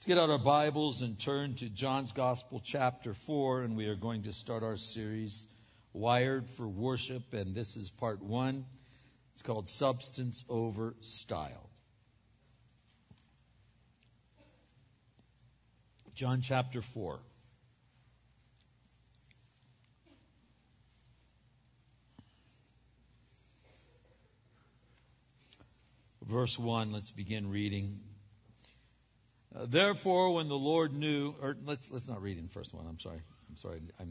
Let's get out our Bibles and turn to John's Gospel, chapter 4, and we are going to start our series, Wired for Worship, and this is part 1. It's called Substance Over Style. John chapter 4. Verse 1, let's begin reading. Therefore, when the Lord knew, or let's not read in first one. I'm sorry. I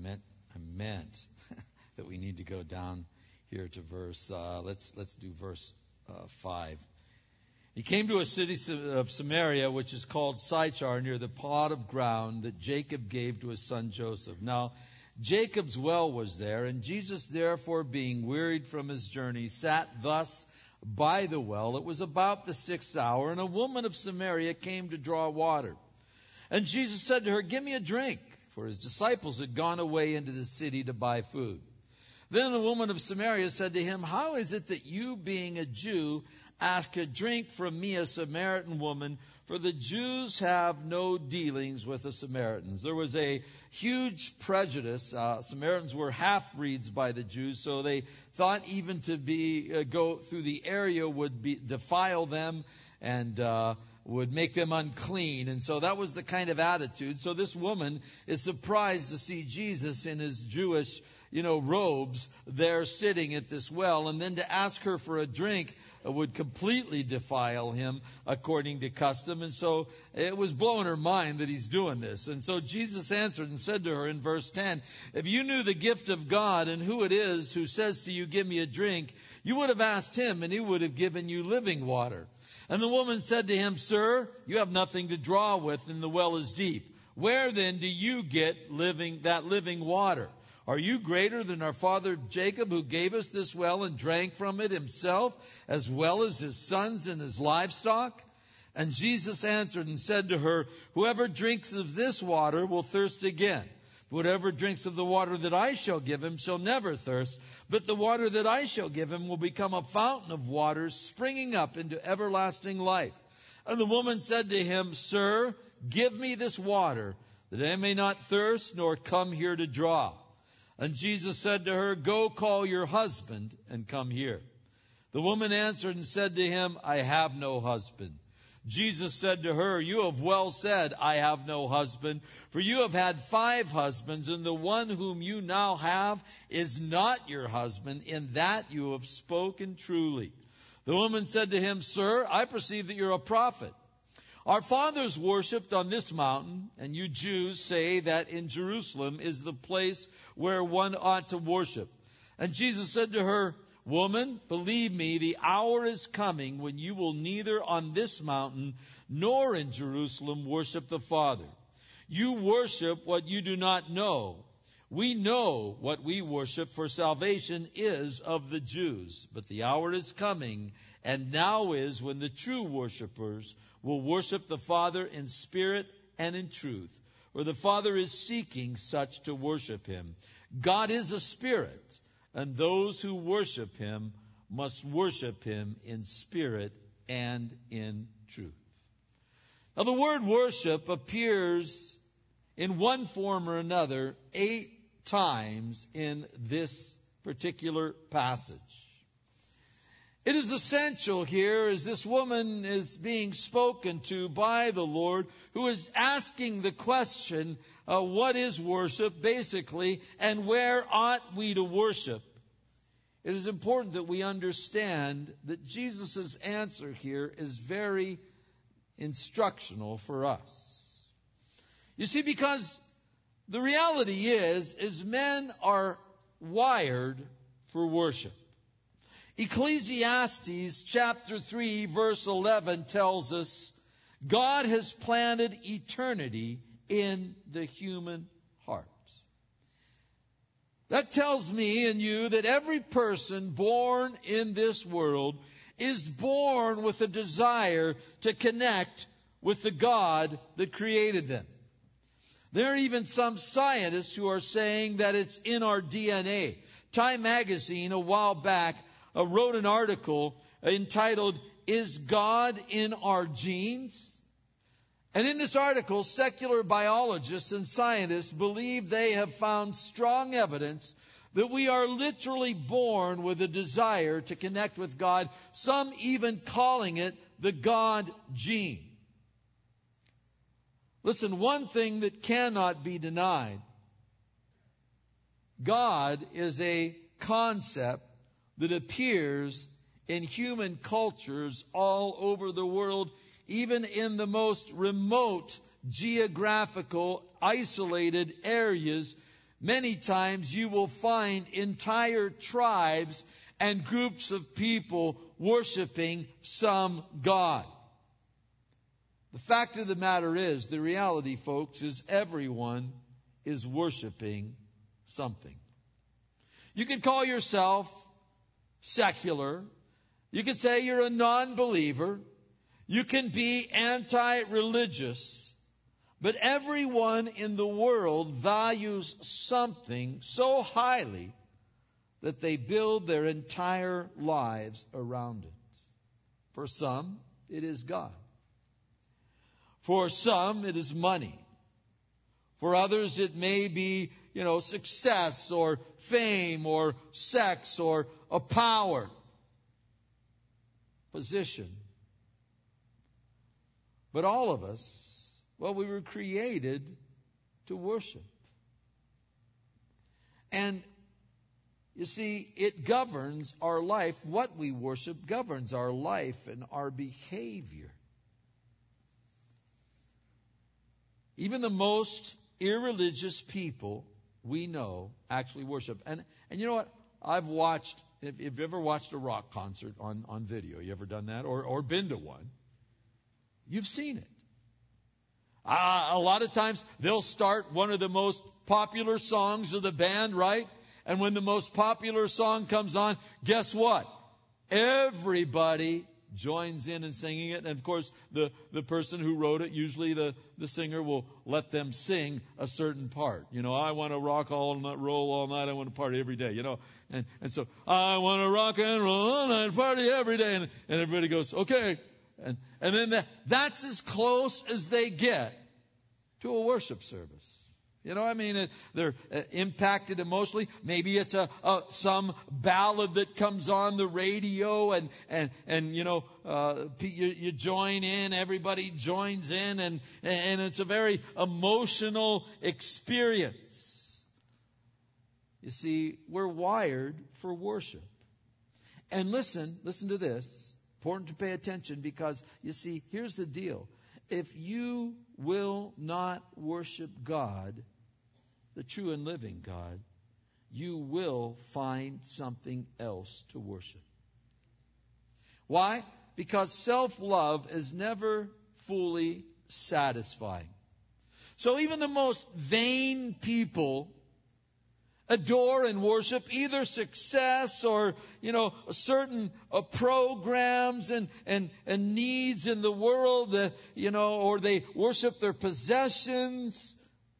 meant that we need to go down here to verse. Let's do verse 5. He came to a city of Samaria, which is called Sychar, near the plot of ground that Jacob gave to his son Joseph. Now, Jacob's well was there, and Jesus, therefore, being wearied from his journey, sat thus by the well. It was about the 6th hour, and a woman of Samaria came to draw water. And Jesus said to her, "Give me a drink," for his disciples had gone away into the city to buy food. Then the woman of Samaria said to him, "How is it that you, being a Jew, ask a drink from me, a Samaritan woman? For the Jews have no dealings with the Samaritans." There was a huge prejudice. Samaritans were half-breeds by the Jews, so they thought even to go through the area would defile them and would make them unclean. And so that was the kind of attitude. So this woman is surprised to see Jesus in his Jewish robes there sitting at this well, and then to ask her for a drink would completely defile him according to custom. And so it was blowing her mind that he's doing this. And so Jesus answered and said to her in verse 10, "If you knew the gift of God and who it is who says to you, 'Give me a drink,' you would have asked him, and he would have given you living water." And the woman said to him, "Sir, you have nothing to draw with, and the well is deep. Where then do you get that living water? Are you greater than our father Jacob, who gave us this well and drank from it himself, as well as his sons and his livestock?" And Jesus answered and said to her, "Whoever drinks of this water will thirst again. But whoever drinks of the water that I shall give him shall never thirst. But the water that I shall give him will become a fountain of waters springing up into everlasting life." And the woman said to him, "Sir, give me this water, that I may not thirst, nor come here to draw." And Jesus said to her, "Go call your husband and come here." The woman answered and said to him, "I have no husband." Jesus said to her, "You have well said, 'I have no husband,' for you have had 5 husbands, and the one whom you now have is not your husband. In that you have spoken truly." The woman said to him, "Sir, I perceive that you're a prophet. Our fathers worshipped on this mountain, and you Jews say that in Jerusalem is the place where one ought to worship." And Jesus said to her, "Woman, believe me, the hour is coming when you will neither on this mountain nor in Jerusalem worship the Father. You worship what you do not know. We know what we worship, for salvation is of the Jews. But the hour is coming, and now is, when the true worshipers will worship the Father in spirit and in truth, for the Father is seeking such to worship him. God is a spirit, and those who worship him must worship him in spirit and in truth." Now the word worship appears in one form or another 8 times in this particular passage. It is essential here as this woman is being spoken to by the Lord, who is asking the question, what is worship, basically, and where ought we to worship? It is important that we understand that Jesus' answer here is very instructional for us. You see, because the reality is men are wired for worship. Ecclesiastes chapter 3 verse 11 tells us, God has planted eternity in the human heart. That tells me and you that every person born in this world is born with a desire to connect with the God that created them. There are even some scientists who are saying that it's in our DNA. Time magazine a while back wrote an article entitled, "Is God in Our Genes?" And in this article, secular biologists and scientists believe they have found strong evidence that we are literally born with a desire to connect with God, some even calling it the God gene. Listen, one thing that cannot be denied: God is a concept that appears in human cultures all over the world, even in the most remote geographical isolated areas. Many times you will find entire tribes and groups of people worshiping some god. The fact of the matter is, the reality, folks, is everyone is worshiping something. You can call yourself secular. You can say you're a non-believer. You can be anti-religious. But everyone in the world values something so highly that they build their entire lives around it. For some, it is God. For some, it is money. For others, it may be, success or fame or sex or a power, position. But all of us, we were created to worship. And you see, it governs our life. What we worship governs our life and our behavior. Even the most irreligious people we know actually worship. And you know what? I've watched, if you've ever watched a rock concert on video, you ever done that? Or been to one? You've seen it. A lot of times they'll start one of the most popular songs of the band, right? And when the most popular song comes on, guess what? Everybody joins in singing it. And of course, the person who wrote it, usually the singer will let them sing a certain part. I want to rock all night, roll all night. I want to party every day, And so, I want to rock and roll all night, party every day. And everybody goes, okay. And then that's as close as they get to a worship service. They're impacted emotionally. Maybe it's some ballad that comes on the radio, and you join in. Everybody joins in, and it's a very emotional experience. You see, we're wired for worship. And listen to this. Important to pay attention, because you see, here's the deal. If you will not worship God, the true and living God, you will find something else to worship. Why? Because self-love is never fully satisfying. So even the most vain people adore and worship either success or, certain programs and needs in the world, or they worship their possessions.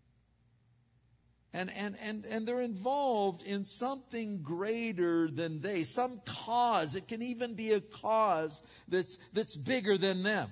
And they're involved in something greater than they, some cause. It can even be a cause that's bigger than them.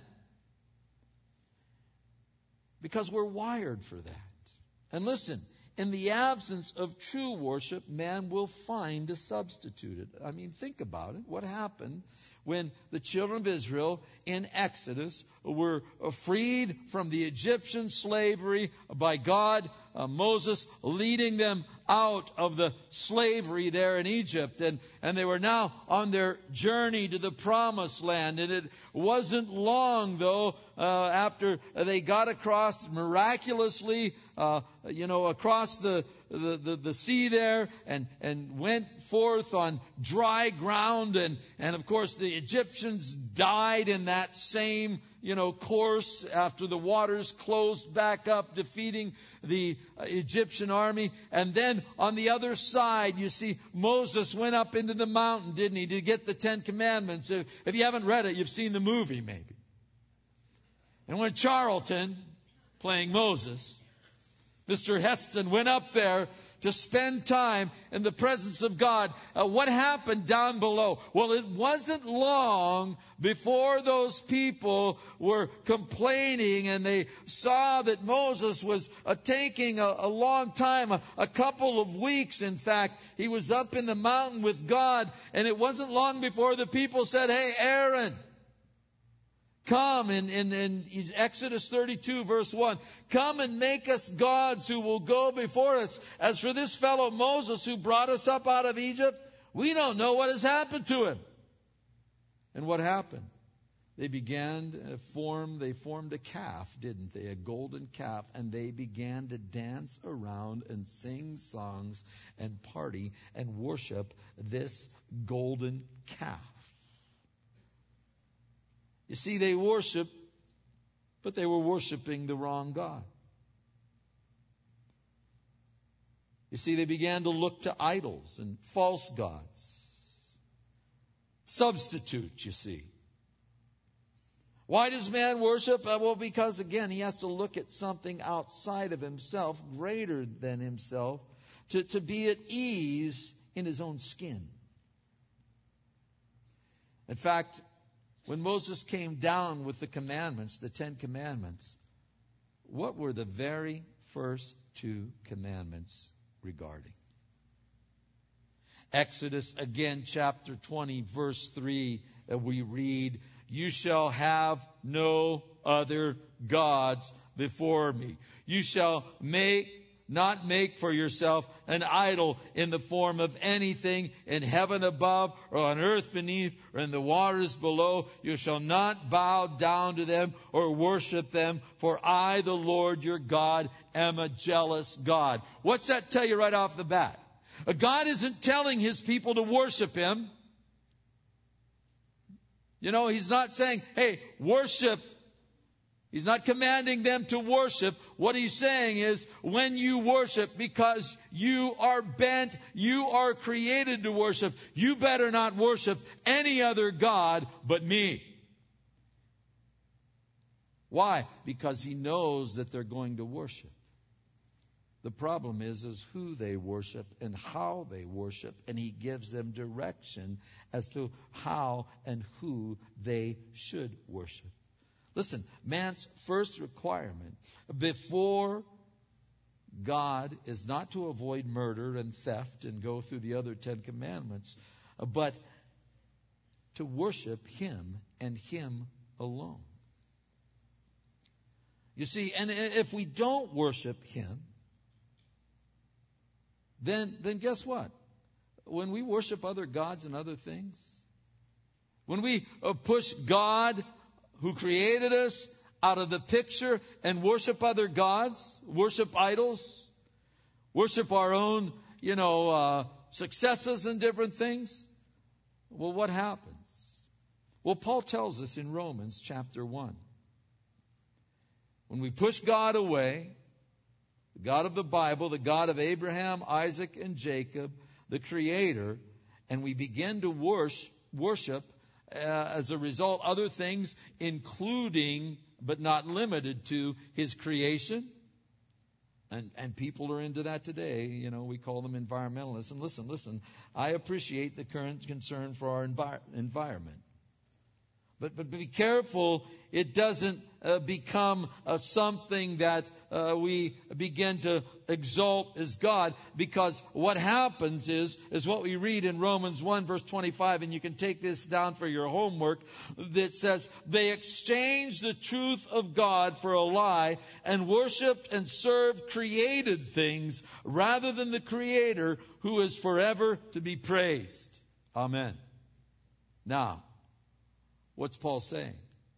Because we're wired for that. And listen, in the absence of true worship, man will find a substitute. Think about it. What happened when the children of Israel in Exodus were freed from the Egyptian slavery by God, Moses leading them out of the slavery there in Egypt. And they were now on their journey to the promised land. And it wasn't long, though, after they got across miraculously, across the sea there and went forth on dry ground. And of course, the Egyptians died in that same course after the waters closed back up, defeating the Egyptian army. And then on the other side, you see, Moses went up into the mountain, didn't he, to get the 10 Commandments. If you haven't read it, you've seen the movie maybe. And when Charlton, playing Moses, Mr. Heston, went up there to spend time in the presence of God. What happened down below? Well, it wasn't long before those people were complaining and they saw that Moses was taking a long time, a couple of weeks. In fact, he was up in the mountain with God, and it wasn't long before the people said, "Hey, Aaron, come," in Exodus 32, verse 1, "come and make us gods who will go before us. As for this fellow Moses who brought us up out of Egypt, we don't know what has happened to him." And what happened? They formed a calf, didn't they? A golden calf. And they began to dance around and sing songs and party and worship this golden calf. You see, they worshiped, but they were worshiping the wrong God. You see, they began to look to idols and false gods. Substitute, you see. Why does man worship? Well, because, again, he has to look at something outside of himself, greater than himself, to be at ease in his own skin. In fact, when Moses came down with the commandments, the 10 commandments, what were the very first 2 commandments regarding? Exodus, again, chapter 20, verse 3, we read, "You shall have no other gods before me. You shall not make for yourself an idol in the form of anything in heaven above or on earth beneath or in the waters below. You shall not bow down to them or worship them, for I, the Lord your God, am a jealous God." What's that tell you right off the bat? God isn't telling his people to worship him. You know, he's not saying, "Hey, worship." He's not commanding them to worship. What he's saying is, when you worship, because you are bent, you are created to worship, you better not worship any other God but me. Why? Because he knows that they're going to worship. The problem is who they worship and how they worship, and he gives them direction as to how and who they should worship. Listen, man's first requirement before God is not to avoid murder and theft and go through the other 10 commandments, but to worship him and him alone. You see, and if we don't worship him, then guess what? When we worship other gods and other things, when we push God who created us out of the picture and worship other gods, worship idols, worship our own, successes and different things, well, what happens? Well, Paul tells us in Romans chapter 1. When we push God away, the God of the Bible, the God of Abraham, Isaac, and Jacob, the Creator, and we begin to worship as a result other things, including but not limited to his creation. And people are into that today. We call them environmentalists. And listen, I appreciate the current concern for our environment. But be careful it doesn't become something that we begin to exalt as God, because what happens is what we read in Romans 1 verse 25, and you can take this down for your homework, that says, "They exchanged the truth of God for a lie and worshipped and served created things rather than the Creator, who is forever to be praised." Amen. Now, what's Paul saying?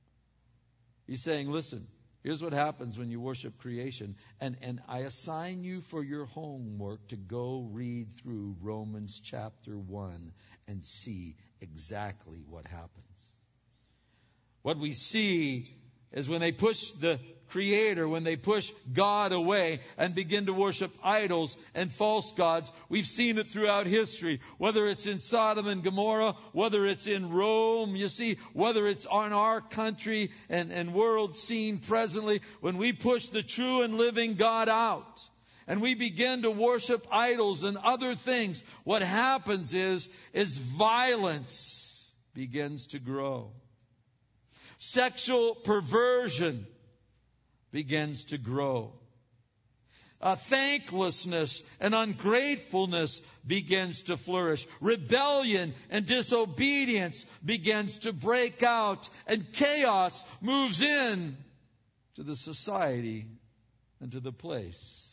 He's saying, listen, here's what happens when you worship creation. And I assign you for your homework to go read through Romans chapter 1 and see exactly what happens. What we see is when they push the Creator, when they push God away and begin to worship idols and false gods, we've seen it throughout history, whether it's in Sodom and Gomorrah, whether it's in Rome, you see, whether it's on our country and world scene presently, when we push the true and living God out and we begin to worship idols and other things, what happens is violence begins to grow. Sexual perversion begins to grow. Thanklessness and ungratefulness begins to flourish. Rebellion and disobedience begins to break out. And chaos moves in to the society and to the place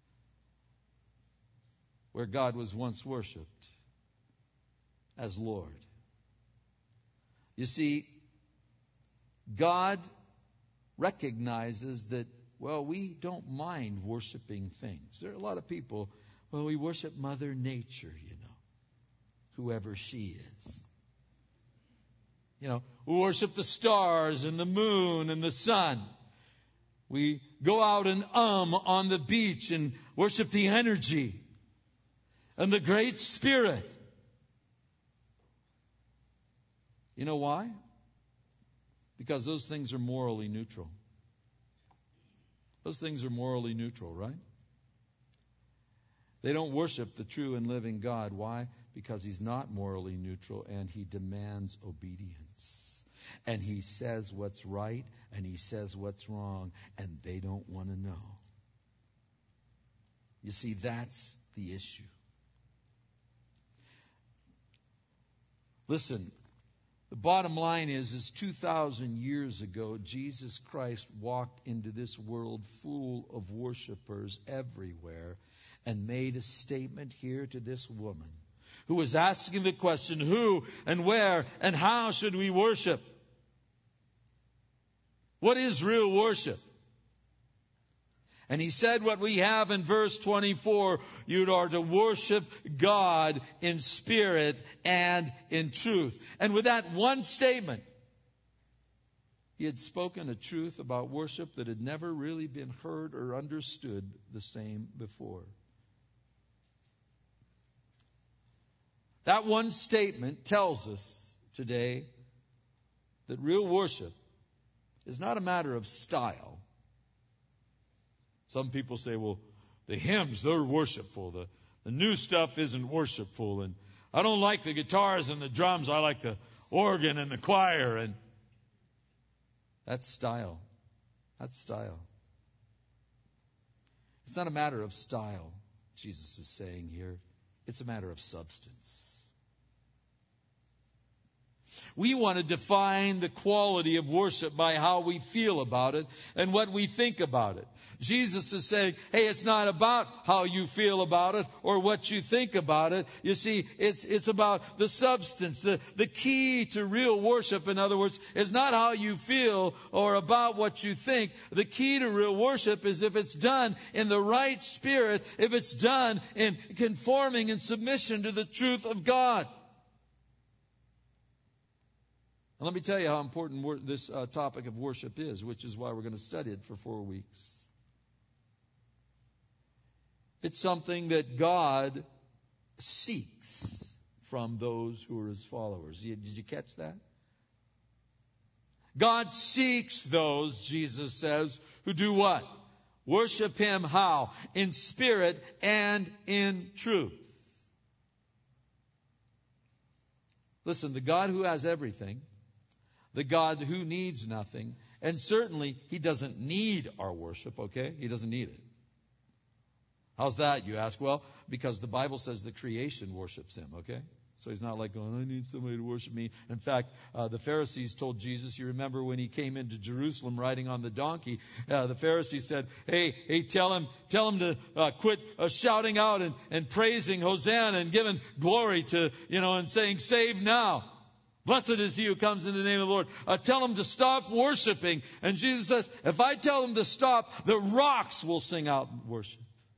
where God was once worshipped as Lord. You see, God recognizes that, well, we don't mind worshiping things. There are a lot of people, well, we worship Mother Nature, whoever she is. We worship the stars and the moon and the sun. We go out and on the beach and worship the energy and the Great Spirit. You know why? Because those things are morally neutral. Those things are morally neutral, right? They don't worship the true and living God. Why? Because He's not morally neutral, and He demands obedience. And He says what's right, and He says what's wrong, and they don't want to know. You see, that's the issue. Listen, the bottom line is 2,000 years ago, Jesus Christ walked into this world full of worshipers everywhere and made a statement here to this woman who was asking the question, who and where and how should we worship? What is real worship? And He said what we have in verse 24, you are to worship God in spirit and in truth. And with that one statement, He had spoken a truth about worship that had never really been heard or understood the same before. That one statement tells us today that real worship is not a matter of style. Some people say, well, the hymns, they're worshipful. The new stuff isn't worshipful. And I don't like the guitars and the drums. I like the organ and the choir. And that's style. That's style. It's not a matter of style, Jesus is saying here. It's a matter of substance. We want to define the quality of worship by how we feel about it and what we think about it. Jesus is saying, hey, it's not about how you feel about it or what you think about it. You see, it's about the substance. The key to real worship, in other words, is not how you feel or about what you think. The key to real worship is if it's done in the right spirit, if it's done in conforming and submission to the truth of God. And let me tell you how important this topic of worship is, which is why we're going to study it for 4 weeks. It's something that God seeks from those who are His followers. Did you catch that? God seeks those, Jesus says, who do what? Worship Him how? In spirit and in truth. Listen, the God who has everything, the God who needs nothing, and certainly He doesn't need our worship, okay? He doesn't need it. How's that, you ask? Well, because the Bible says the creation worships Him, okay? So He's not like going, I need somebody to worship me. In fact, the Pharisees told Jesus, you remember when He came into Jerusalem riding on the donkey, the Pharisees said, hey, tell him to quit shouting out and praising Hosanna and giving glory to, and saying, save now. Blessed is he who comes in the name of the Lord. Tell him to stop worshiping. And Jesus says, if I tell him to stop, the rocks will sing out worship.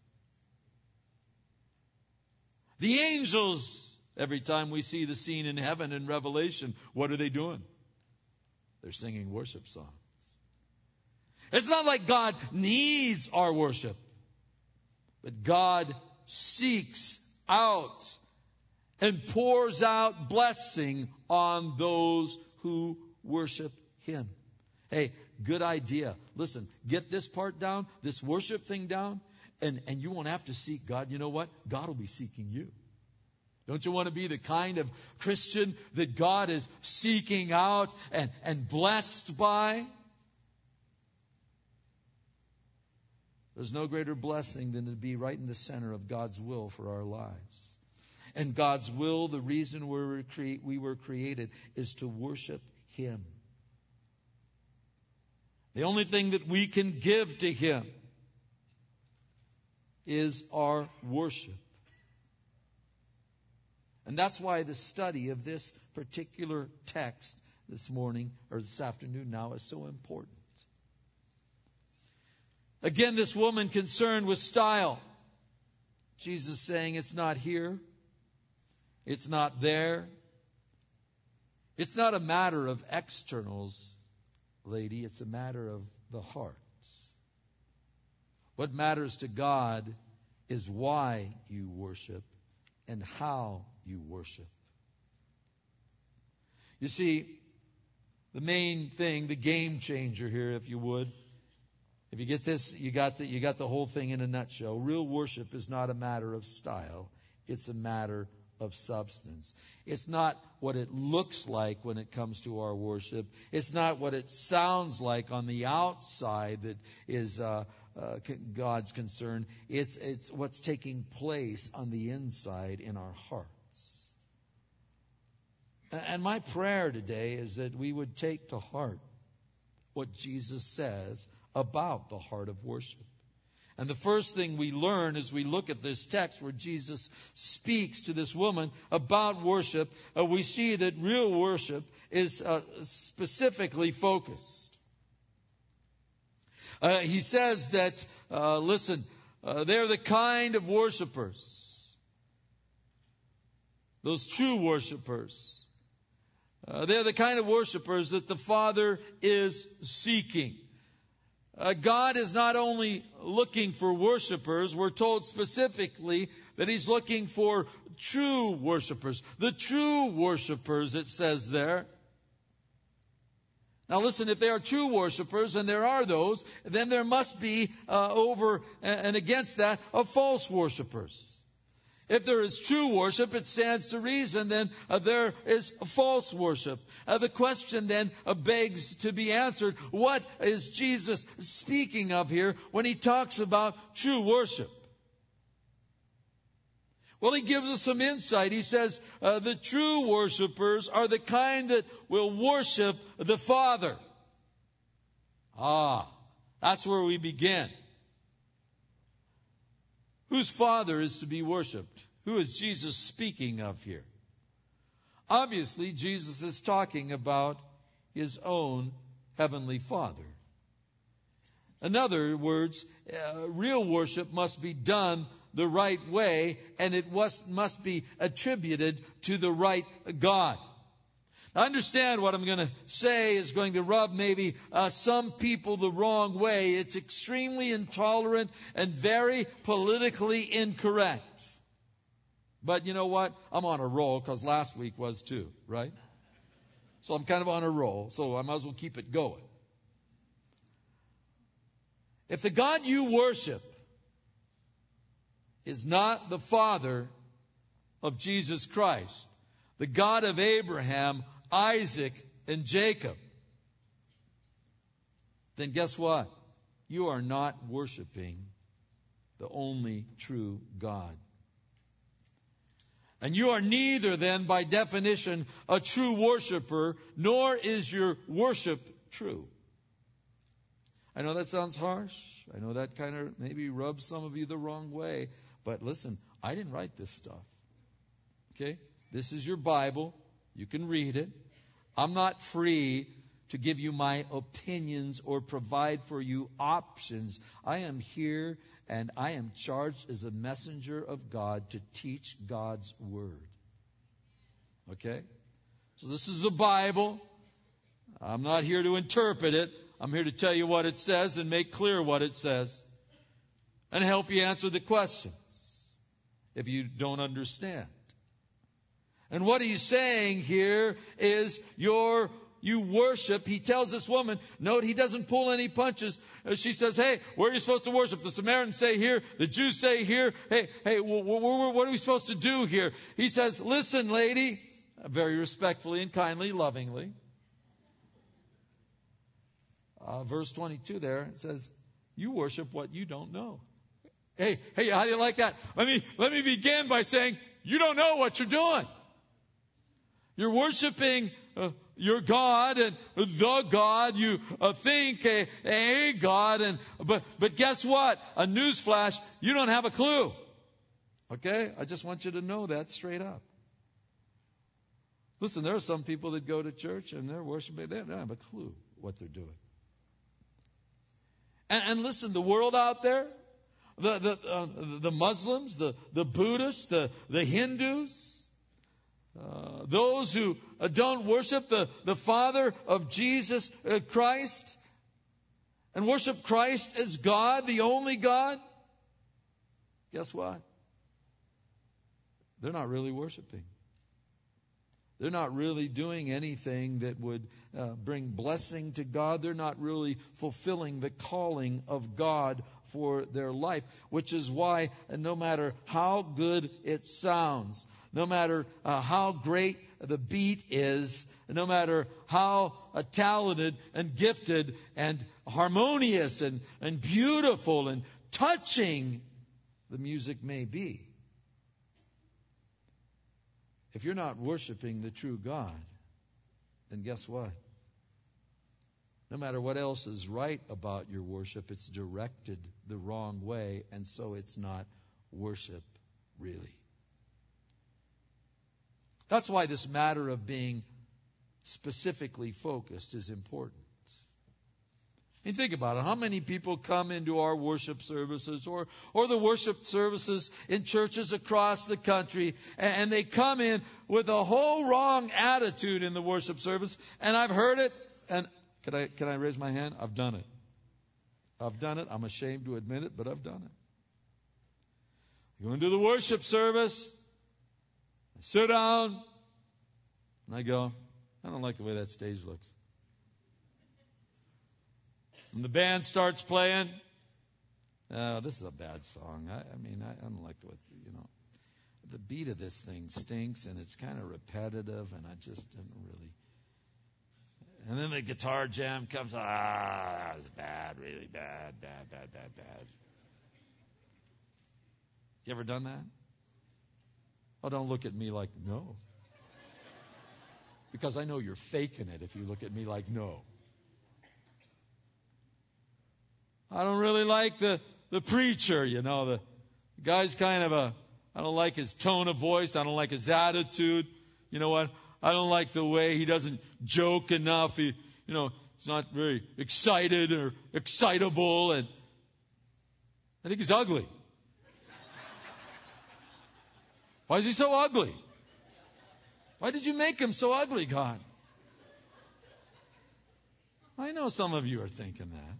The angels, every time we see the scene in heaven in Revelation, what are they doing? They're singing worship songs. It's not like God needs our worship, but God seeks out and pours out blessing on those who worship Him. Hey, good idea. Listen, get this part down, this worship thing down, and you won't have to seek God. You know what? God will be seeking you. Don't you want to be the kind of Christian that God is seeking out and blessed by? There's no greater blessing than to be right in the center of God's will for our lives. And God's will, the reason we were created, is to worship Him. The only thing that we can give to Him is our worship. And that's why the study of this particular text this morning, or this afternoon now, is so important. Again, this woman concerned with style. Jesus saying it's not here. It's not there. It's not a matter of externals, lady. It's a matter of the heart. What matters to God is why you worship and how you worship. You see, the main thing, the game changer here, if you would, if you get this, you got the whole thing in a nutshell. Real worship is not a matter of style. It's a matter of substance. It's not what it looks like when it comes to our worship. It's not what it sounds like on the outside that is God's concern. It's what's taking place on the inside in our hearts. And my prayer today is that we would take to heart what Jesus says about the heart of worship. And the first thing we learn as we look at this text where Jesus speaks to this woman about worship, we see that real worship is specifically focused. He says that, they're the kind of worshipers, those true worshipers. They're the kind of worshipers that the Father is seeking. God is not only looking for worshipers, we're told specifically that He's looking for true worshipers. The true worshipers, it says there. Now listen, if they are true worshipers, and there are those, then there must be over and against that of false worshipers. If there is true worship, it stands to reason then there is false worship. The question then begs to be answered, what is Jesus speaking of here when He talks about true worship? Well, He gives us some insight. He says the true worshipers are the kind that will worship the Father. That's where we begin. Whose Father is to be worshipped? Who is Jesus speaking of here? Obviously, Jesus is talking about His own Heavenly Father. In other words, real worship must be done the right way, and it must be attributed to the right God. I understand what I'm going to say is going to rub maybe some people the wrong way. It's extremely intolerant and very politically incorrect. But you know what? I'm on a roll because last week was too, right? So I'm kind of on a roll, so I might as well keep it going. If the God you worship is not the Father of Jesus Christ, the God of Abraham, Isaac, and Jacob, then guess what? You are not worshiping the only true God. And you are neither then, by definition, a true worshiper, nor is your worship true. I know that sounds harsh. I know that kind of maybe rubs some of you the wrong way. But listen, I didn't write this stuff. Okay? This is your Bible. You can read it. I'm not free to give you my opinions or provide for you options. I am here and I am charged as a messenger of God to teach God's Word. Okay? So this is the Bible. I'm not here to interpret it. I'm here to tell you what it says and make clear what it says and help you answer the questions if you don't understand. And what he's saying here is your you worship. He tells this woman, note, he doesn't pull any punches. She says, hey, where are you supposed to worship? The Samaritans say here, the Jews say here. Hey, what are we supposed to do here? He says, listen, lady, very respectfully and kindly, lovingly. Verse 22 there, it says, you worship what you don't know. Hey, how do you like that? Let me begin by saying, you don't know what you're doing. You're worshiping your God and the God. You think a God, but guess what? A newsflash, you don't have a clue. Okay? I just want you to know that straight up. Listen, there are some people that go to church and they're worshiping. They don't have a clue what they're doing. And listen, the world out there, the Muslims, the Buddhists, the Hindus, those who don't worship the Father of Jesus Christ and worship Christ as God, the only God, guess what? They're not really worshiping. They're not really doing anything that would bring blessing to God. They're not really fulfilling the calling of God for their life, which is why no matter how good it sounds, no matter how great the beat is, no matter how talented and gifted and harmonious and beautiful and touching the music may be, if you're not worshiping the true God, then guess what? No matter what else is right about your worship, it's directed the wrong way, and so it's not worship really. That's why this matter of being specifically focused is important. I mean, think about it. How many people come into our worship services or the worship services in churches across the country, and they come in with a whole wrong attitude in the worship service, and I've heard it, and can I raise my hand? I've done it. I've done it. I'm ashamed to admit it, but I've done it. I go into the worship service, I sit down, and I go, I don't like the way that stage looks. When the band starts playing, this is a bad song. I don't like the beat of this thing stinks, and it's kind of repetitive, and I just didn't really. And then the guitar jam comes, it's bad, really bad. You ever done that? Oh, don't look at me like no. Because I know you're faking it if you look at me like no. I don't really like the preacher, the guy's kind of I don't like his tone of voice. I don't like his attitude. You know what? I don't like the way he doesn't joke enough. He's not very excited or excitable, and I think he's ugly. Why is he so ugly? Why did you make him so ugly, God? I know some of you are thinking that.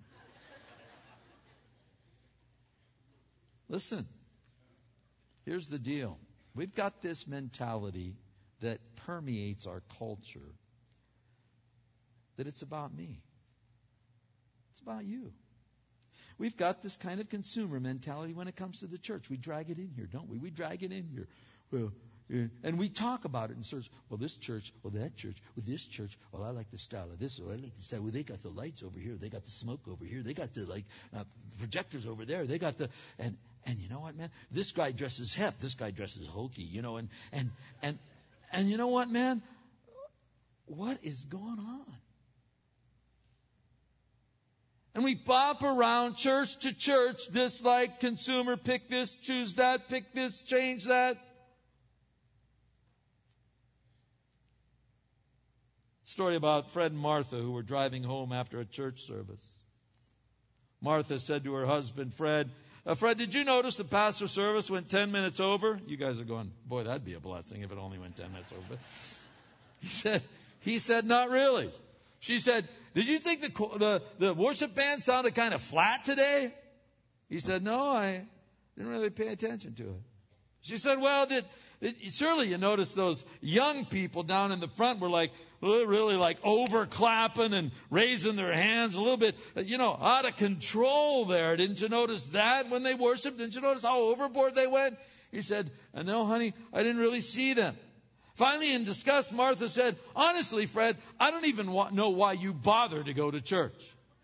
Listen, here's the deal. We've got this mentality that permeates our culture that it's about me. It's about you. We've got this kind of consumer mentality when it comes to the church. We drag it in here, don't we? We drag it in here. Well, and we talk about it in church. Well, this church, well, that church, well, this church, well, I like the style of this, or I like the style. Well, they got the lights over here. They got the smoke over here. They got the projectors over there. They got the and you know what, man? This guy dresses hip. This guy dresses hokey. And you know what, man? What is going on? And we bop around church to church, dislike, consumer, pick this, choose that, pick this, change that. Story about Fred and Martha who were driving home after a church service. Martha said to her husband, Fred, did you notice the pastor service went 10 minutes over? You guys are going, boy, that'd be a blessing if it only went 10 minutes over. He said, not really. She said, did you think the worship band sounded kind of flat today? He said, no, I didn't really pay attention to it. She said, well, surely you noticed those young people down in the front were like, really like over clapping and raising their hands a little bit, out of control there. Didn't you notice that when they worshiped? Didn't you notice how overboard they went? He said, no, honey, I didn't really see them. Finally, in disgust, Martha said, honestly, Fred, I don't even know why you bother to go to church.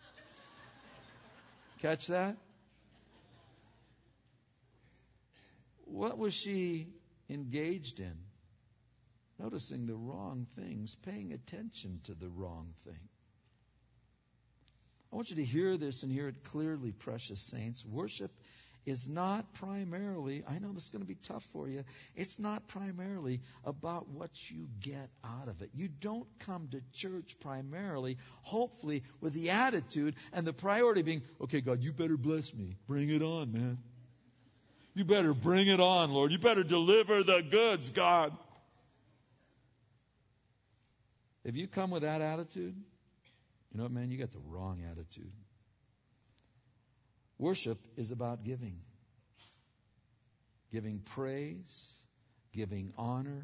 Catch that? What was she engaged in? Noticing the wrong things, paying attention to the wrong thing. I want you to hear this and hear it clearly, precious saints. Worship is not primarily, I know this is going to be tough for you, it's not primarily about what you get out of it. You don't come to church primarily, hopefully, with the attitude and the priority being, okay, God, you better bless me. Bring it on, man. You better bring it on, Lord. You better deliver the goods, God. If you come with that attitude, you know what, man? You got the wrong attitude. Worship is about giving. Giving praise, giving honor.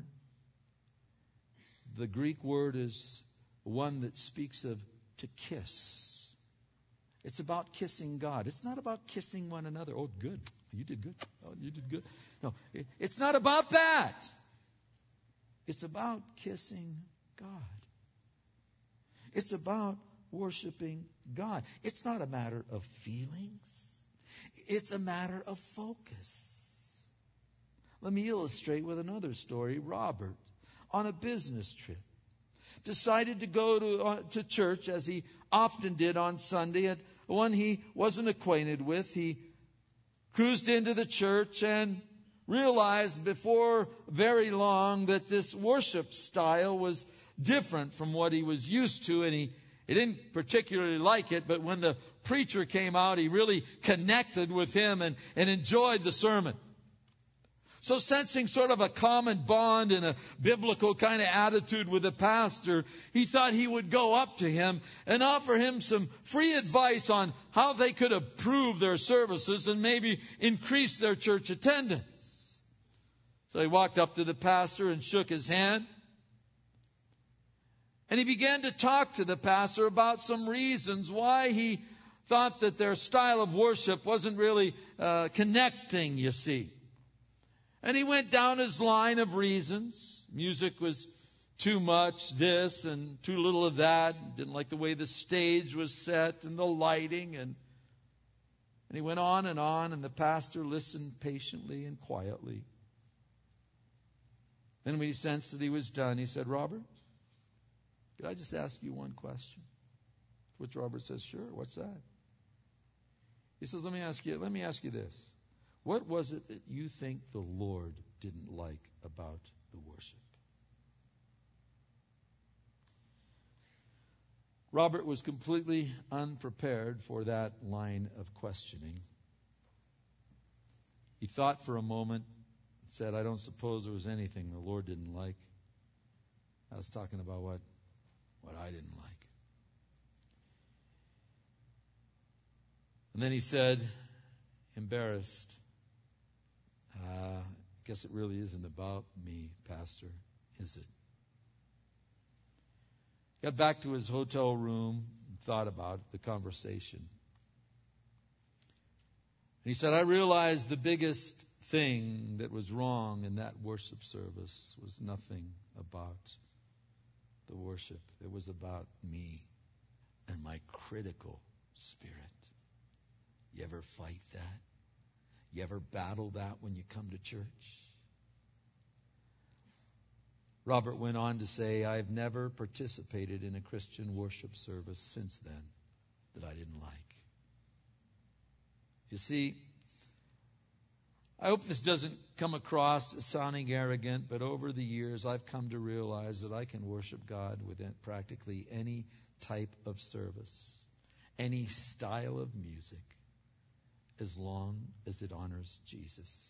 The Greek word is one that speaks of to kiss. It's about kissing God. It's not about kissing one another. Oh, good. You did good. Oh, you did good. No, it's not about that. It's about kissing God. It's about worshiping God. It's not a matter of feelings. It's a matter of focus. Let me illustrate with another story. Robert, on a business trip, decided to go to church, as he often did on Sunday, at one he wasn't acquainted with. He cruised into the church and realized before very long that this worship style was different from what he was used to, and he didn't particularly like it, but when the preacher came out, he really connected with him and enjoyed the sermon. So sensing sort of a common bond and a biblical kind of attitude with the pastor, he thought he would go up to him and offer him some free advice on how they could improve their services and maybe increase their church attendance. So he walked up to the pastor and shook his hand. And he began to talk to the pastor about some reasons why he thought that their style of worship wasn't really connecting, you see. And he went down his line of reasons. Music was too much this and too little of that. Didn't like the way the stage was set and the lighting. And he went on, and the pastor listened patiently and quietly. Then when he sensed that he was done, he said, Robert, could I just ask you one question? To which Robert says, sure, what's that? He says, let me ask you this. What was it that you think the Lord didn't like about the worship? Robert was completely unprepared for that line of questioning. He thought for a moment and said, I don't suppose there was anything the Lord didn't like. I was talking about what I didn't like. And then he said, embarrassed, I guess it really isn't about me, Pastor, is it? Got back to his hotel room and thought about the conversation. And he said, I realized the biggest thing that was wrong in that worship service was nothing about the worship. It was about me and my critical spirit. You ever fight that? You ever battle that when you come to church? Robert went on to say, I've never participated in a Christian worship service since then that I didn't like. You see, I hope this doesn't come across as sounding arrogant, but over the years I've come to realize that I can worship God within practically any type of service, any style of music, as long as it honors Jesus.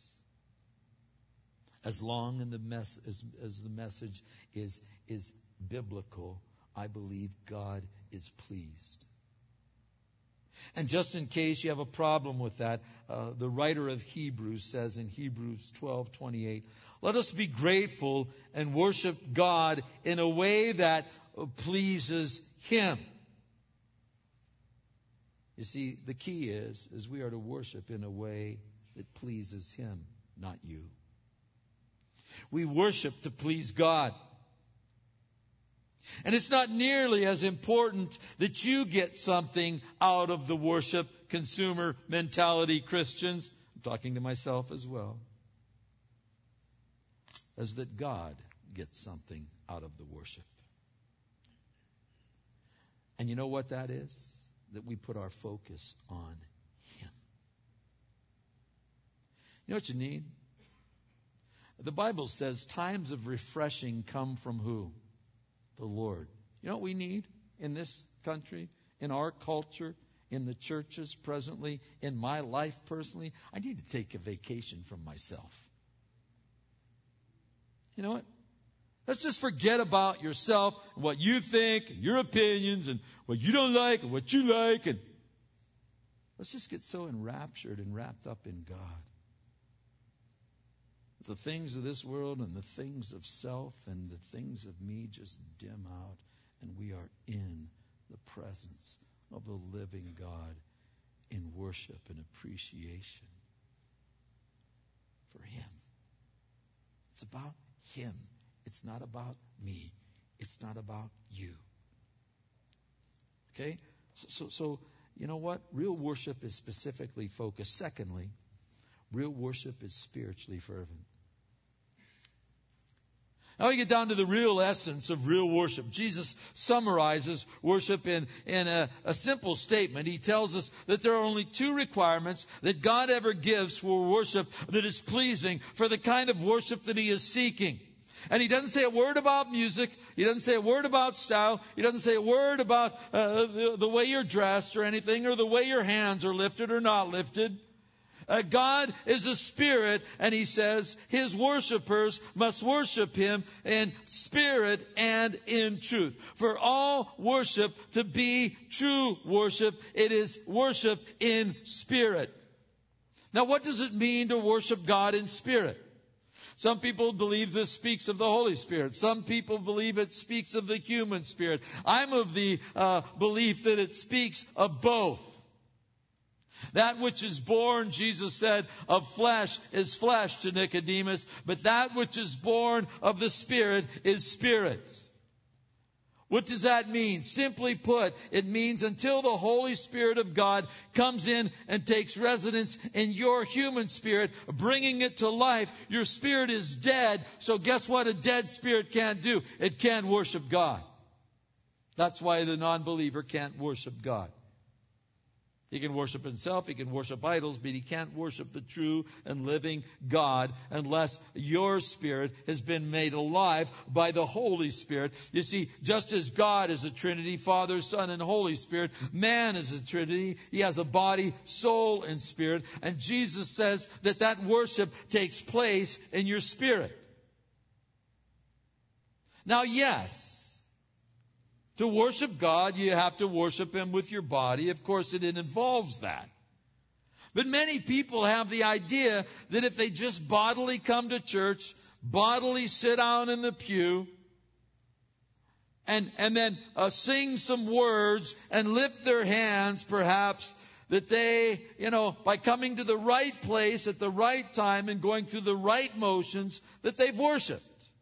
As long as the message is biblical, I believe God is pleased. And just in case you have a problem with that, the writer of Hebrews says in Hebrews 12:28, let us be grateful and worship God in a way that pleases Him. You see, the key is we are to worship in a way that pleases Him, not you. We worship to please God. And it's not nearly as important that you get something out of the worship, consumer mentality Christians, I'm talking to myself as well, as that God gets something out of the worship. And you know what that is? That we put our focus on Him. You know what you need? The Bible says times of refreshing come from who? The Lord. You know what we need in this country, in our culture, in the churches presently, in my life personally? I need to take a vacation from myself. You know what? Let's just forget about yourself and what you think, and your opinions, and what you don't like, and what you like. And let's just get so enraptured and wrapped up in God. The things of this world and the things of self and the things of me just dim out, and we are in the presence of the living God in worship and appreciation for Him. It's about Him. It's not about me. It's not about you. Okay? So you know what? Real worship is specifically focused. Secondly, real worship is spiritually fervent. Now we get down to the real essence of real worship. Jesus summarizes worship in a simple statement. He tells us that there are only two requirements that God ever gives for worship that is pleasing, for the kind of worship that He is seeking. And He doesn't say a word about music. He doesn't say a word about style. He doesn't say a word about the way you're dressed or anything, or the way your hands are lifted or not lifted. God is a spirit, and He says His worshipers must worship Him in spirit and in truth. For all worship to be true worship, it is worship in spirit. Now, what does it mean to worship God in spirit? Some people believe this speaks of the Holy Spirit. Some people believe it speaks of the human spirit. I'm of the belief that it speaks of both. That which is born, Jesus said, of flesh is flesh to Nicodemus, but that which is born of the Spirit is spirit. What does that mean? Simply put, it means until the Holy Spirit of God comes in and takes residence in your human spirit, bringing it to life, your spirit is dead. So guess what a dead spirit can't do? It can't worship God. That's why the non-believer can't worship God. He can worship himself, he can worship idols, but he can't worship the true and living God unless your spirit has been made alive by the Holy Spirit. You see, just as God is a Trinity, Father, Son, and Holy Spirit, man is a Trinity. He has a body, soul, and spirit. And Jesus says that worship takes place in your spirit. Now, yes, to worship God, you have to worship Him with your body. Of course, it involves that. But many people have the idea that if they just bodily come to church, bodily sit down in the pew, and then sing some words and lift their hands, perhaps, that they, by coming to the right place at the right time and going through the right motions, that they've worshiped.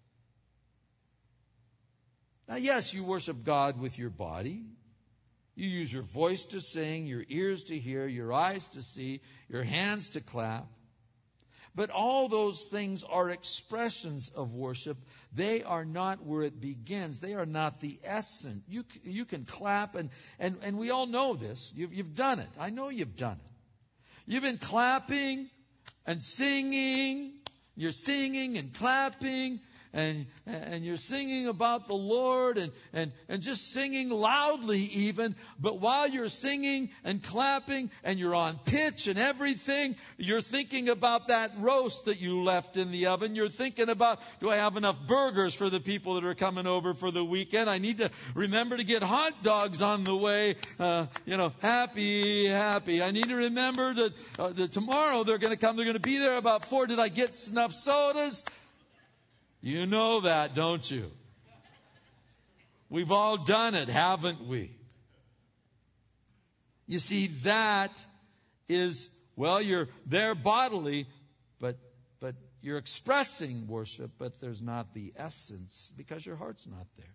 Now, yes, you worship God with your body. You use your voice to sing, your ears to hear, your eyes to see, your hands to clap. But all those things are expressions of worship. They are not where it begins. They are not the essence. You can clap, and we all know this. You've done it. I know you've done it. You've been clapping and singing. You're singing and clapping and you're singing about the Lord and just singing loudly even. But while you're singing and clapping and you're on pitch and everything, you're thinking about that roast that you left in the oven. You're thinking about, do I have enough burgers for the people that are coming over for the weekend? I need to remember to get hot dogs on the way. Happy. I need to remember that tomorrow they're going to come. They're going to be there about 4. Did I get enough sodas? You know that, don't you? We've all done it, haven't we? You see, that is, you're there bodily, but you're expressing worship, but there's not the essence because your heart's not there.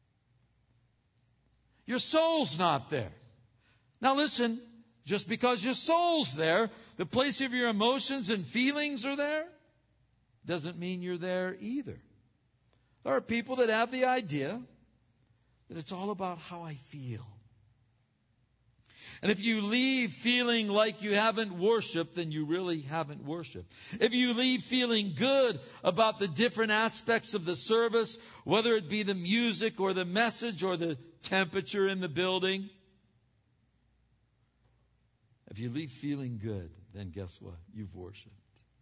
Your soul's not there. Now listen, just because your soul's there, the place of your emotions and feelings are there, doesn't mean you're there either. There are people that have the idea that it's all about how I feel. And if you leave feeling like you haven't worshiped, then you really haven't worshiped. If you leave feeling good about the different aspects of the service, whether it be the music or the message or the temperature in the building, if you leave feeling good, then guess what? You've worshiped.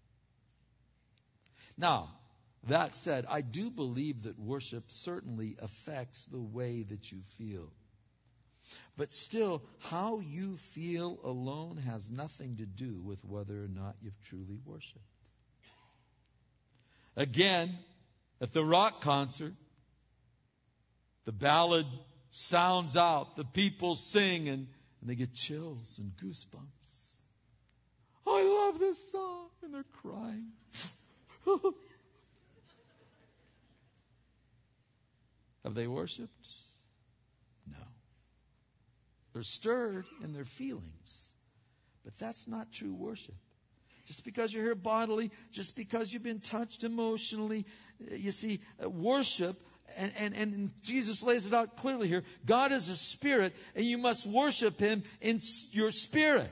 Now, that said, I do believe that worship certainly affects the way that you feel. But still, how you feel alone has nothing to do with whether or not you've truly worshiped. Again, at the rock concert, the ballad sounds out, the people sing, and they get chills and goosebumps. I love this song, and they're crying. Have they worshiped? No. They're stirred in their feelings. But that's not true worship. Just because you're here bodily, just because you've been touched emotionally, you see, worship, and Jesus lays it out clearly here, God is a spirit, and you must worship Him in your spirit.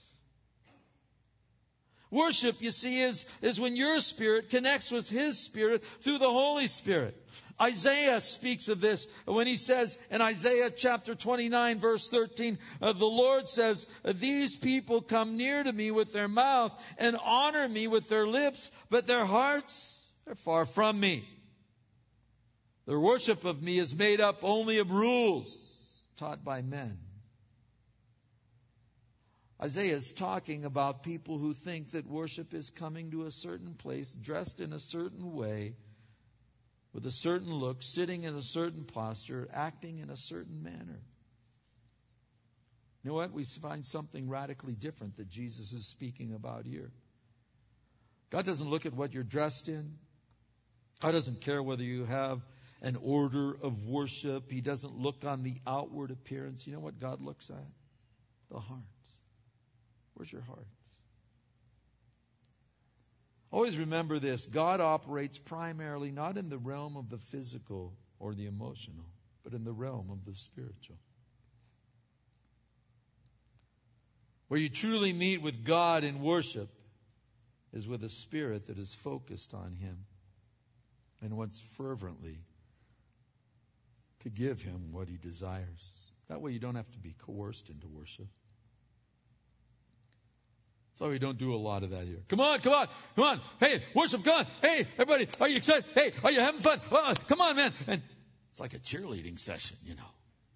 Worship, you see, is when your spirit connects with His Spirit through the Holy Spirit. Isaiah speaks of this when he says in Isaiah chapter 29 verse 13, the Lord says, these people come near to me with their mouth and honor me with their lips, but their hearts are far from me. Their worship of me is made up only of rules taught by men. Isaiah is talking about people who think that worship is coming to a certain place, dressed in a certain way, with a certain look, sitting in a certain posture, acting in a certain manner. You know what? We find something radically different that Jesus is speaking about here. God doesn't look at what you're dressed in. God doesn't care whether you have an order of worship. He doesn't look on the outward appearance. You know what God looks at? The heart. Where's your heart? Always remember this. God operates primarily not in the realm of the physical or the emotional, but in the realm of the spiritual. Where you truly meet with God in worship is with a spirit that is focused on Him and wants fervently to give Him what He desires. That way you don't have to be coerced into worship. So we don't do a lot of that here. Come on. Hey, worship, come on. Hey, everybody, are you excited? Hey, are you having fun? Come on, man. And it's like a cheerleading session, you know.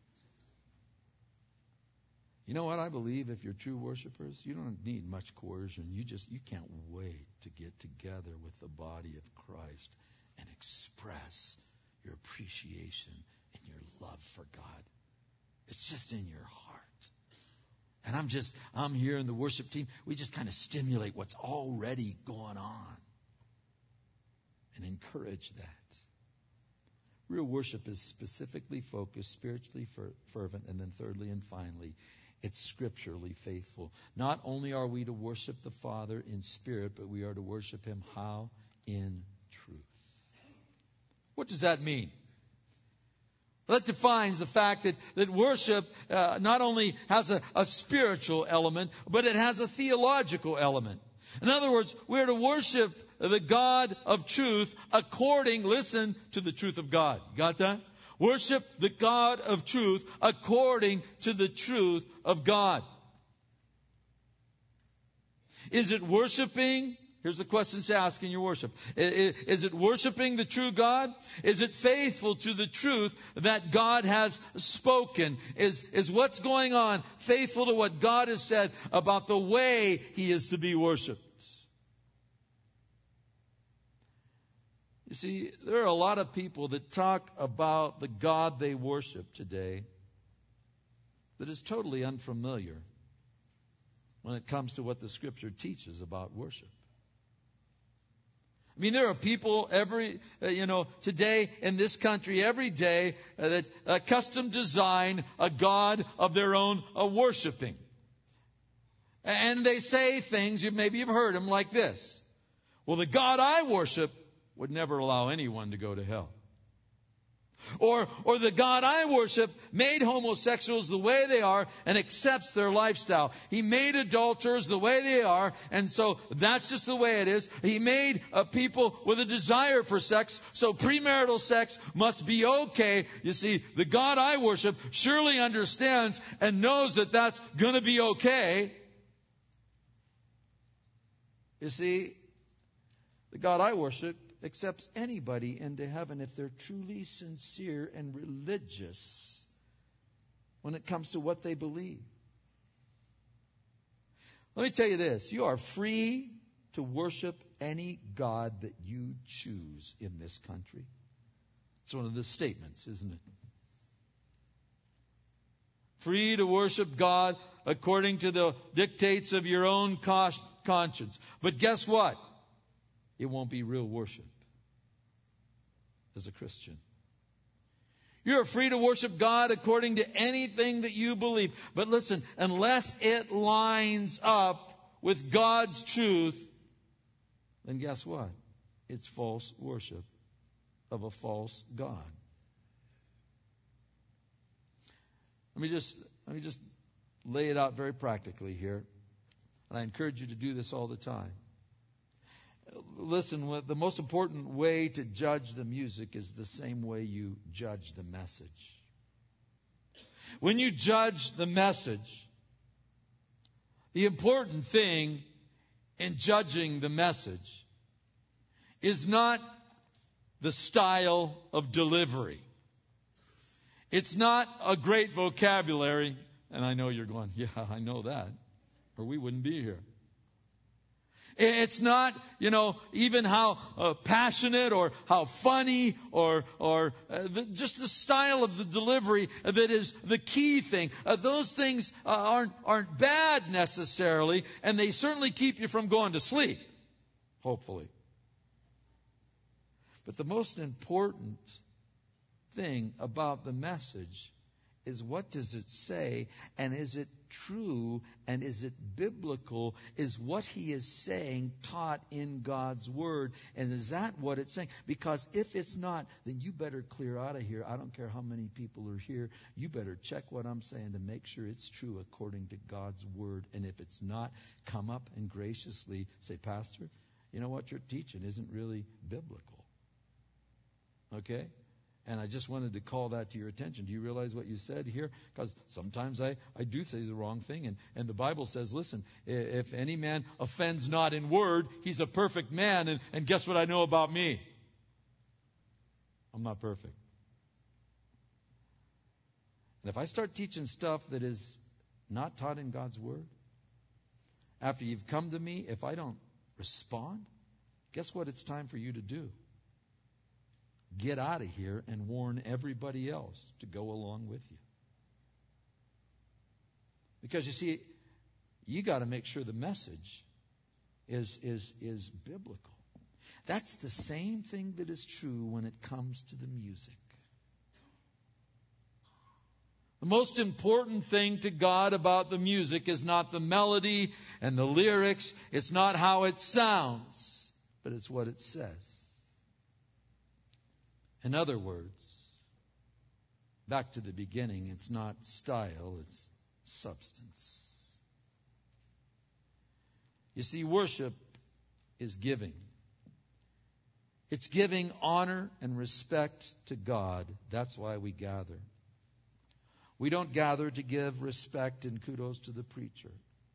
You know what I believe? If you're true worshipers, you don't need much coercion. You can't wait to get together with the body of Christ and express your appreciation and your love for God. It's just in your heart. And I'm here in the worship team. We just kind of stimulate what's already going on and encourage that. Real worship is specifically focused, spiritually fervent, and then thirdly and finally, it's scripturally faithful. Not only are we to worship the Father in spirit, but we are to worship Him how? In truth. What does that mean? That defines the fact that worship not only has a spiritual element, but it has a theological element. In other words, we're to worship the God of truth according, listen, to the truth of God. Got that? Worship the God of truth according to the truth of God. Is it worshiping? Here's the questions to ask in your worship. Is it worshiping the true God? Is it faithful to the truth that God has spoken? Is what's going on faithful to what God has said about the way He is to be worshiped? You see, there are a lot of people that talk about the God they worship today that is totally unfamiliar when it comes to what the Scripture teaches about worship. I mean, there are people today in this country, every day, that custom design a God of their own worshiping. And they say things, maybe you've heard them, like this. Well, the God I worship would never allow anyone to go to hell. Or the God I worship made homosexuals the way they are and accepts their lifestyle. He made adulterers the way they are, and so that's just the way it is. He made people with a desire for sex, so premarital sex must be okay. You see, the God I worship surely understands and knows that that's going to be okay. You see, the God I worship accepts anybody into heaven if they're truly sincere and religious when it comes to what they believe. Let me tell you this. You are free to worship any God that you choose in this country. It's one of the statements, isn't it? Free to worship God according to the dictates of your own conscience. But guess what? It won't be real worship as a Christian. You're free to worship God according to anything that you believe. But listen, unless it lines up with God's truth, then guess what? It's false worship of a false God. Let me just lay it out very practically here. And I encourage you to do this all the time. Listen, the most important way to judge the music is the same way you judge the message. When you judge the message, the important thing in judging the message is not the style of delivery. It's not a great vocabulary. And I know you're going, yeah, I know that, or we wouldn't be here. It's not, even how passionate or how funny or just the style of the delivery that is the key thing. Those things aren't bad necessarily, and they certainly keep you from going to sleep, hopefully. But the most important thing about the message is, what does it say, and is it true, and is it biblical? Is what he is saying taught in God's Word, and is that what it's saying? Because if it's not, then you better clear out of here. I don't care how many people are here. You better check what I'm saying to make sure it's true according to God's Word. And if it's not, come up and graciously say, Pastor, you know what you're teaching isn't really biblical. Okay? And I just wanted to call that to your attention. Do you realize what you said here? Because sometimes I do say the wrong thing. And the Bible says, listen, if any man offends not in word, he's a perfect man. And guess what I know about me? I'm not perfect. And if I start teaching stuff that is not taught in God's Word, after you've come to me, if I don't respond, guess what it's time for you to do? Get out of here and warn everybody else to go along with you. Because you see, you got to make sure the message is biblical. That's the same thing that is true when it comes to the music. The most important thing to God about the music is not the melody and the lyrics. It's not how it sounds, but it's what it says. In other words, back to the beginning, it's not style, it's substance. You see, worship is giving. It's giving honor and respect to God. That's why we gather. We don't gather to give respect and kudos to the preacher.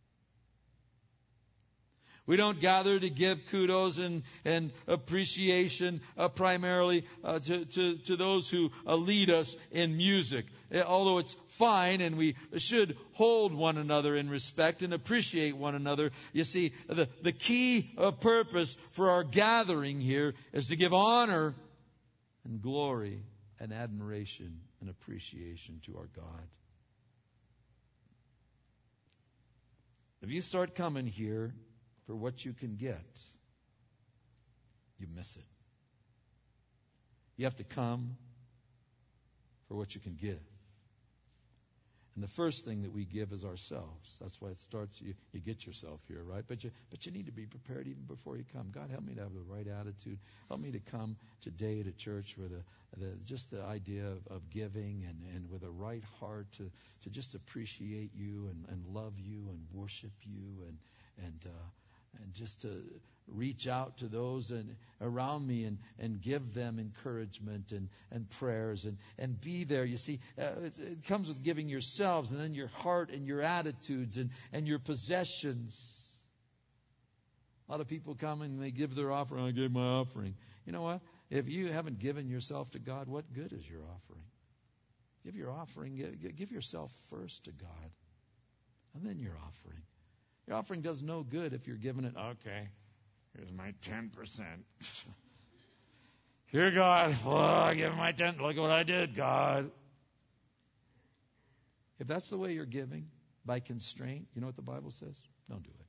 We don't gather to give kudos and appreciation primarily to those who lead us in music. Although it's fine and we should hold one another in respect and appreciate one another. You see, the key purpose for our gathering here is to give honor and glory and admiration and appreciation to our God. If you start coming here for what you can get, you miss it. You have to come for what you can give. And the first thing that we give is ourselves. That's why it starts, you get yourself here, right? But you need to be prepared even before you come. God, help me to have the right attitude. Help me to come today to church with just the idea of giving and with a right heart to just appreciate you and love you and worship you and just to reach out to those around me and give them encouragement and prayers and be there. You see, it comes with giving yourselves and then your heart and your attitudes and your possessions. A lot of people come and they give their offering. I gave my offering. You know what? If you haven't given yourself to God, what good is your offering? Give your offering. Give yourself first to God, and then your offering. Your offering does no good if you're giving it, okay, here's my 10%. Here, God, I give my 10. Look what I did, God. If that's the way you're giving, by constraint, you know what the Bible says? Don't do it.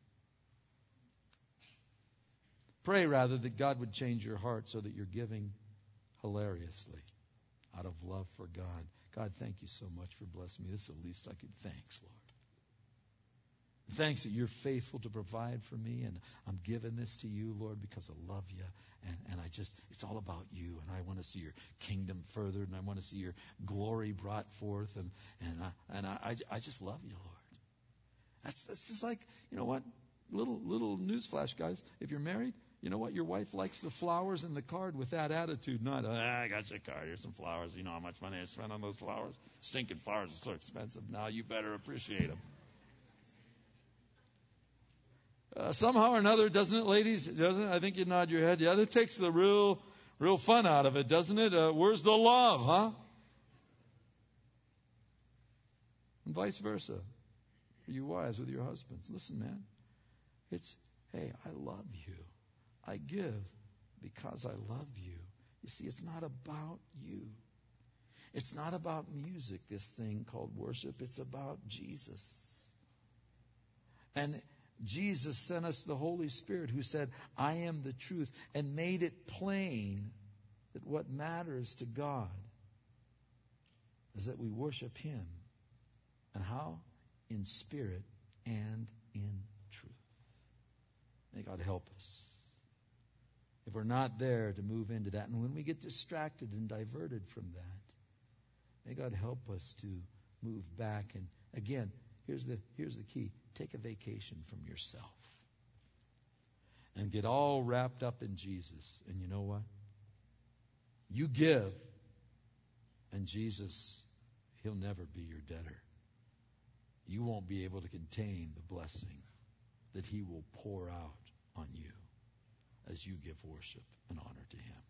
Pray, rather, that God would change your heart so that you're giving hilariously out of love for God. God, thank you so much for blessing me. This is the least I could. Thanks, Lord. Thanks that you're faithful to provide for me, and I'm giving this to you, Lord, because I love you, and it's all about you, and I want to see your kingdom furthered, and I want to see your glory brought forth, and I just love you, Lord. That's just like, you know what, little newsflash, guys, if you're married, you know what, your wife likes the flowers and the card with that attitude, not, I got your card, here's some flowers, you know how much money I spent on those flowers? Stinking flowers are so expensive, now you better appreciate them. Somehow or another, doesn't it, ladies? Doesn't it? I think you nod your head. Yeah, that takes the real fun out of it, doesn't it? Where's the love, huh? And vice versa. For you wives with your husbands. Listen, man. It's, hey, I love you. I give because I love you. You see, it's not about you. It's not about music, this thing called worship. It's about Jesus. And Jesus sent us the Holy Spirit who said, I am the truth, and made it plain that what matters to God is that we worship Him. And how? In spirit and in truth. May God help us. If we're not there to move into that, and when we get distracted and diverted from that, may God help us to move back. And again, here's the key. Take a vacation from yourself and get all wrapped up in Jesus. And you know what? You give, and Jesus, He'll never be your debtor. You won't be able to contain the blessing that He will pour out on you as you give worship and honor to Him.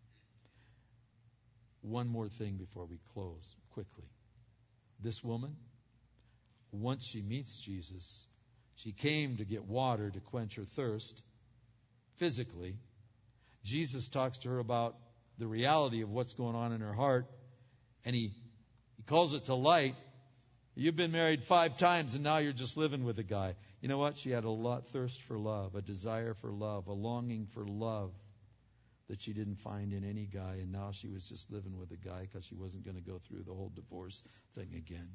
One more thing before we close quickly. This woman, once she meets Jesus, she came to get water to quench her thirst physically. Jesus talks to her about the reality of what's going on in her heart, and he calls it to light. You've been married 5 times, and now you're just living with a guy. You know what? She had a thirst for love, a desire for love, a longing for love that she didn't find in any guy, and now she was just living with a guy because she wasn't going to go through the whole divorce thing again.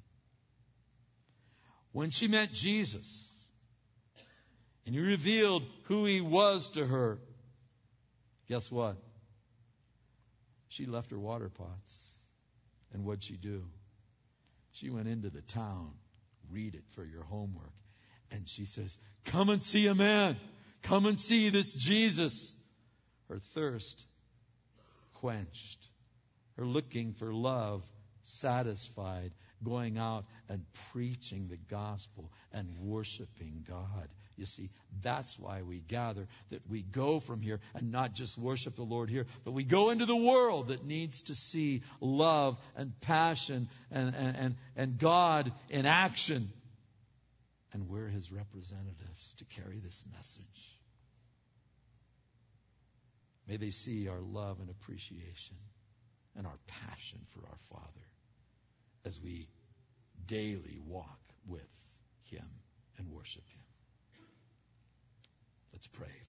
When she met Jesus, and He revealed who He was to her, guess what? She left her water pots. And what'd she do? She went into the town. Read it for your homework. And she says, come and see a man. Come and see this Jesus. Her thirst quenched. Her looking for love satisfied. Going out and preaching the gospel and worshiping God. You see, that's why we gather, that we go from here and not just worship the Lord here, but we go into the world that needs to see love and passion and God in action. And we're His representatives to carry this message. May they see our love and appreciation and our passion for our Father as we daily walk with Him and worship Him. Let's pray.